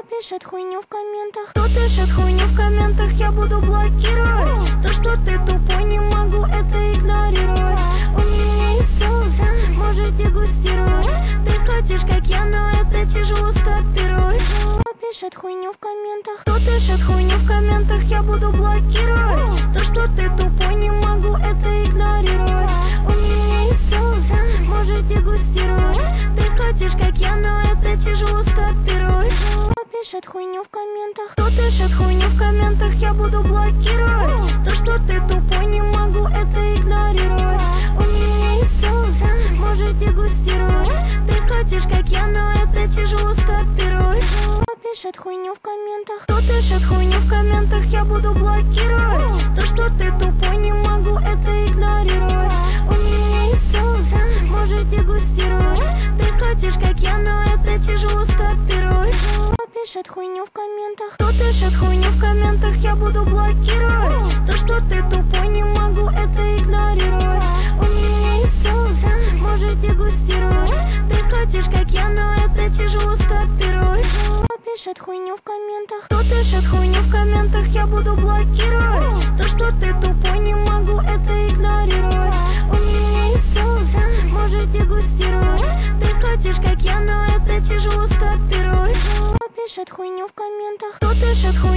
пишет хуйню в комментах, кто пишет хуйню в комментах, я буду блокировать. То, что ты тупой, не могу это игнорировать. У меня есть солнце, можете густировать. Ты хочешь, как я, но это тяжело скопировать. Кто пишет хуйню в комментах, кто пишет хуйню в комментах, я буду блокировать. То, что ты тупой, не могу это игнорировать. У меня есть солнце, можете густировать. Ты хочешь, как я, но это тяжело скопировать. Кто пишет хуйню в комментах, кто пишет хуйню в комментах, я буду блокировать. То, что ты тупой, не могу это игнорировать. У меня есть солнце, можете густировать. Ты хочешь, как я, но это тяжело скопировать. Кто пишет хуйню в комментах, кто пишет хуйню в комментах, я буду блокировать. То, что ты тупой, не могу это игнорировать. У меня есть солнце, можете густировать. Ты хочешь, как я, но это тяжело скопировать. Кто пишет хуйню в комментах, кто пишет хуйню в комментах, я буду блокировать. То, что ты тупой, не могу это игнорировать. У меня есть солнце, можете густировать. Ты хочешь, как я, но это тяжело скопировать. Кто пишет хуйню в комментах, кто пишет хуйню в комментах, я буду блокировать. То, что ты тупой, не могу это игнорировать. У меня есть солнце, можете густировать. Ты хочешь, как я, но это тяжело скопировать. Кто пишет хуйню в комментах, кто пишет хуйню